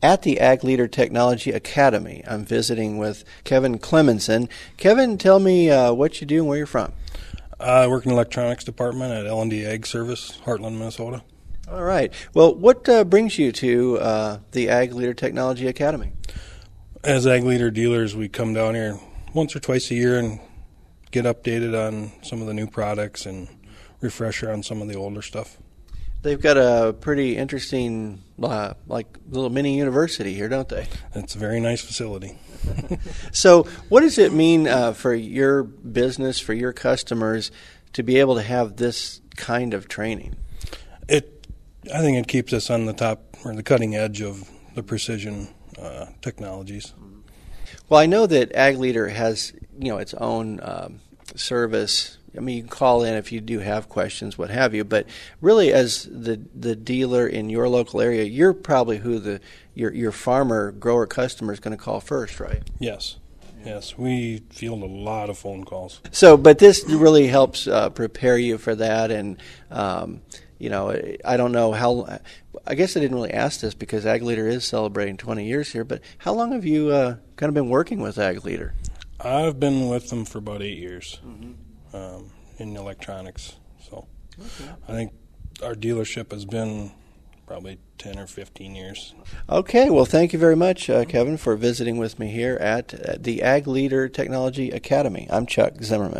at the Ag Leader Technology Academy. I'm visiting with Kevin Clemenson. Kevin, tell me what you do and where you're from. I work in the electronics department at L&D Ag Service, Heartland, Minnesota. All right. Well, what brings you to the Ag Leader Technology Academy? As Ag Leader dealers, we come down here once or twice a year and get updated on some of the new products and refresher on some of the older stuff. They've got a pretty interesting, like little mini university here, don't they? It's a very nice facility. So what does it mean for your business, for your customers, to be able to have this kind of training? I think it keeps us on the top or the cutting edge of the precision technologies. Well, I know that Ag Leader has, its own service. I mean, you can call in if you do have questions, what have you. But really, as the dealer in your local area, you're probably who your farmer grower customer is going to call first, right? Yes. Yes, we field a lot of phone calls. So, but this really helps prepare you for that, and I don't know how. I guess I didn't really ask this because Ag Leader is celebrating 20 years here. But how long have you kind of been working with Ag Leader? I've been with them for about 8 years in electronics. So okay. I think our dealership has been probably 10 or 15 years. Okay, well, thank you very much, Kevin, for visiting with me here at the Ag Leader Technology Academy. I'm Chuck Zimmerman.